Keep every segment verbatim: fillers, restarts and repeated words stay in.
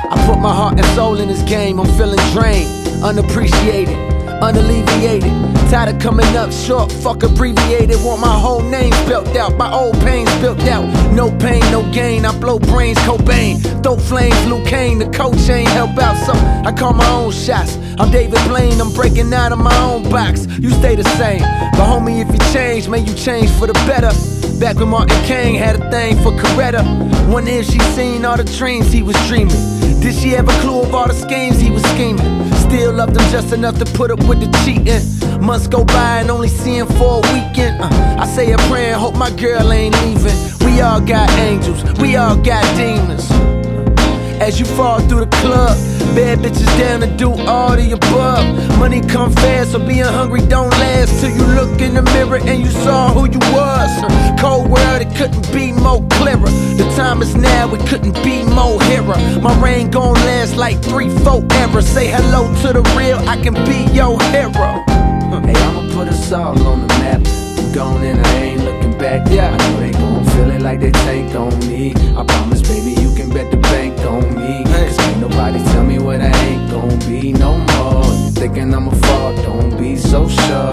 I put my heart and soul in this game, I'm feeling drained, unappreciated, unalleviated. Tired of coming up short, fuck abbreviated. Want my whole name spelt out, my old pains built out. No pain, no gain, I blow brains, Cobain. Throw flames, Luke Kane, the coach ain't help out. So I call my own shots, I'm David Blaine, I'm breaking out of my own box. You stay the same, but homie if you change, man you change for the better. Back when Martin King had a thing for Coretta. Wonder if she seen all the dreams he was dreaming. Did she have a clue of all the schemes he was scheming? Still loved him just enough to put up with the cheating. Months go by and only see him for a weekend. uh, I say a prayer and hope my girl ain't leaving. We all got angels, we all got demons. As you fall through the club, bad bitches down to do all the above. Money come fast, so being hungry don't last. Till you look in the mirror and you saw who you was. Cold world, it couldn't be more clearer. The time is now, it couldn't be more hearer. My reign gon' last like three, four eras. Say hello to the real, I can be your hero. Hey, I'ma put us all on the map. Gone and I ain't looking back. Yeah, I know they gon' feel it like they tank on me. I promise, baby, you can bet the bank on me. Cause ain't nobody tell me what I ain't gon' be no more. Thinking I'ma fall, don't be so sure.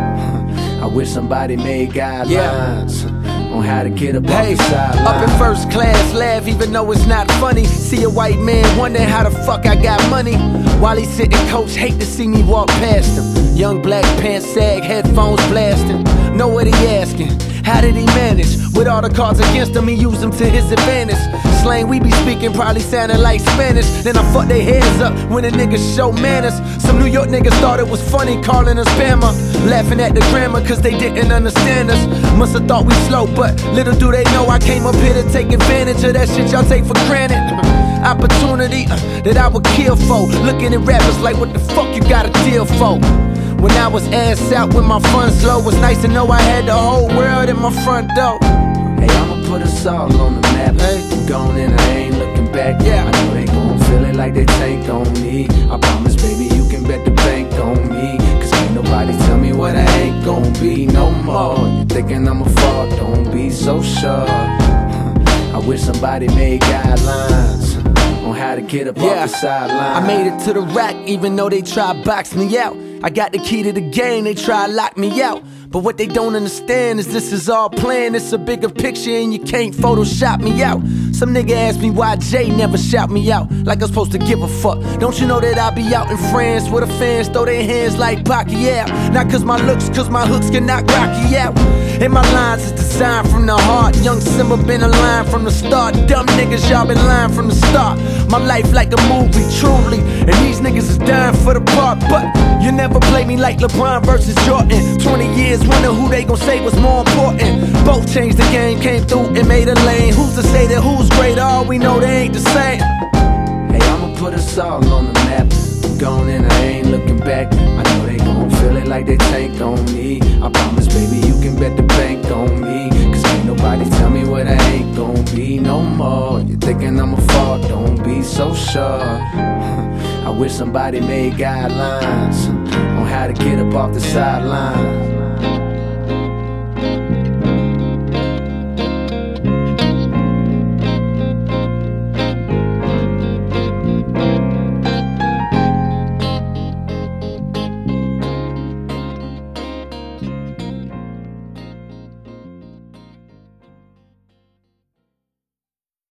I wish somebody made guidelines, yeah, on how to get up hey, off the sideline. Up in first class, laugh even though it's not funny. See a white man wondering how the fuck I got money. While he's sitting coach, hate to see me walk past him. Young black pants sag, headphones blasting. Know what he asking, how did he manage? With all the cards against him, he used them to his advantage. Slang we be speaking probably sounding like Spanish. Then I fuck their heads up when the niggas show manners. Some New York niggas thought it was funny calling us Bama, laughing at the grammar cause they didn't understand us. Musta thought we slow, but little do they know I came up here to take advantage of that shit y'all take for granted. Opportunity uh, that I would kill for. Looking at rappers like what the fuck you got a deal for? When I was ass out with my funds low, was nice to know I had the whole world in my front door. Hey, I'ma put us all on the map. Hey, gone and I ain't looking back. Yeah, I know they gon' feel it like they tank on me. I promise, baby, you can bet the bank on me. Cause ain't nobody tell me what I ain't gon' be no more. You thinking I'ma fall, don't be so sure. I wish somebody made guidelines on how to get up yeah, off the sideline. I made it to the rack even though they try to box me out. I got the key to the game, they try to lock me out. But what they don't understand is this is all planned. It's a bigger picture and you can't Photoshop me out. Some nigga asked me why Jay never shout me out, like I'm supposed to give a fuck. Don't you know that I be out in France where the fans throw their hands like Pacquiao? Not cause my looks, cause my hooks can knock Rocky out. And my lines is designed from the heart. Young Simba been a line from the start. Dumb niggas, y'all been lying from the start. My life like a movie, truly. And these niggas is dying for the part. But you never play me like LeBron versus Jordan. Twenty years, wonder who they gon' say was more important. Both changed the game, came through and made a lane. Who's to say that who's greater? All we know they ain't the same. Hey, I'ma put us all on the map. Gone and I ain't looking back. I know they gon' feel it like they tank on me. I promise, baby, you can bet the bank on me. Cause ain't nobody tell me what I ain't gon' be no more. You thinking I'ma fall, don't be so sure. I wish somebody made guidelines on how to get up off the sideline.